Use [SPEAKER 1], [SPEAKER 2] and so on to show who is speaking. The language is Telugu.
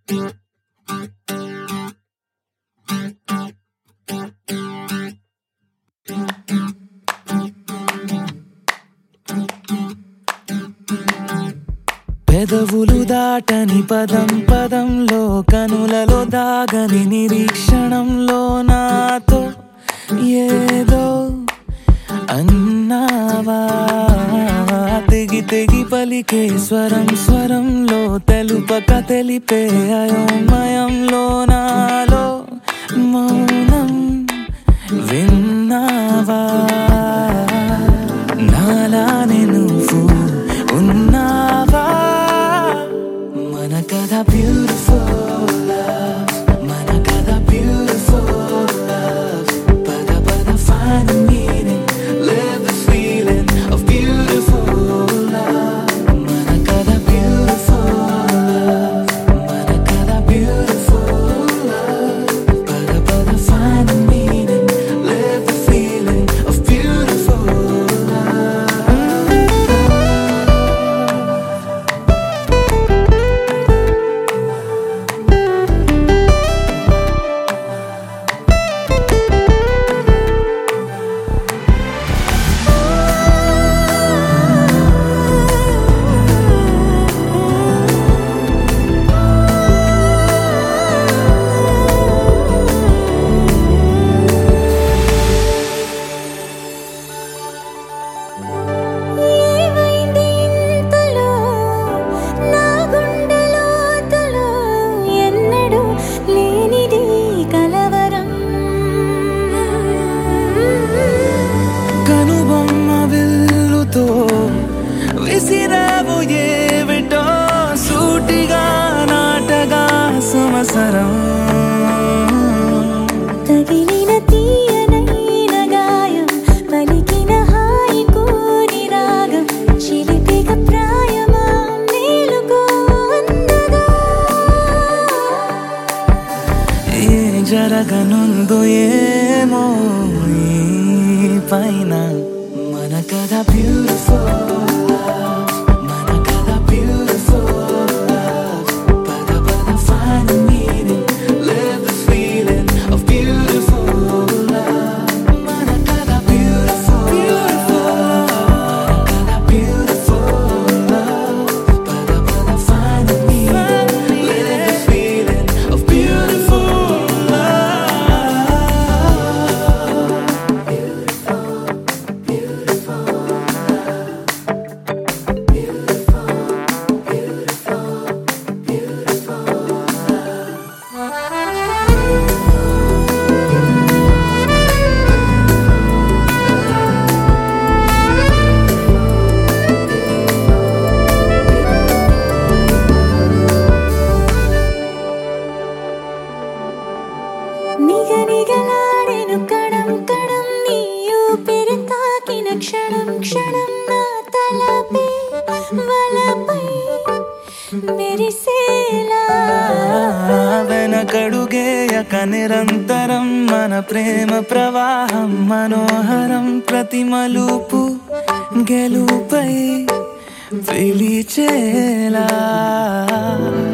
[SPEAKER 1] పెదవులు దాటని పదం పదంలో కనులలో దాగని నిరీక్షణంలో నాతో ఏదో అన్నావా తెగి తెగి పలికే స్వరం స్వరంలో తెలుపక తెలిపే అయోమయంలో నాలో మౌనం విన్నావా నాలానే నువ్వు ఉన్నావా మన కథ బ్యూటిఫుల్ లవ్ మన కథ బ్యూటిఫుల్ లవ్ పద పద find the meaning live the feeling of beautiful love మన కథ beautiful love మన కథ beautiful love పద పద find the meaning live the feeling of beautiful love విసిరావు ఏవిటో సూటిగా నాటగా సంవత్సరం
[SPEAKER 2] తగిలిన తీయనైన గాయం పలికిన హాయి కోరి రాగం చిలిపిక ప్రాయమా మేలుకో అందగా
[SPEAKER 1] ఏ జరగనుందో ఏమో ఈ పైన మన కథ బ్యూటిఫుల్
[SPEAKER 2] నిగనిగలాడెను కడం కడం నీ ఊపిరి తాకిన క్షణం క్షణం నా తలపై వలపై మెరిసేలా
[SPEAKER 1] వెనకడుగేయక నిరంతరం మన ప్రేమ ప్రవాహం మనోహరం ప్రతి మలుపు గెలుపై పిలిచేలా